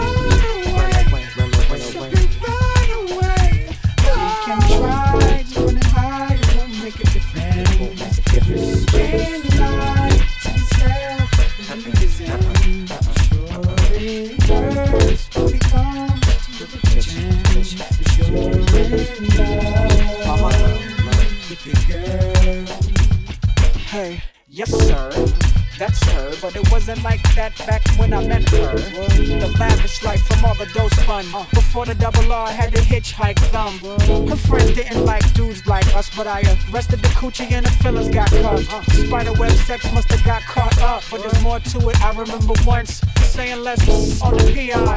Hey, yes sir, that's her, but it wasn't like that back when I met her. The lavish life from all the dough spun. Before the double R had to hitchhike them. Her friends didn't like dudes like us, but I arrested the coochie and the feelings got cut. Spiderweb sex must have got caught up, but there's more to it. I remember once saying let's on the PI.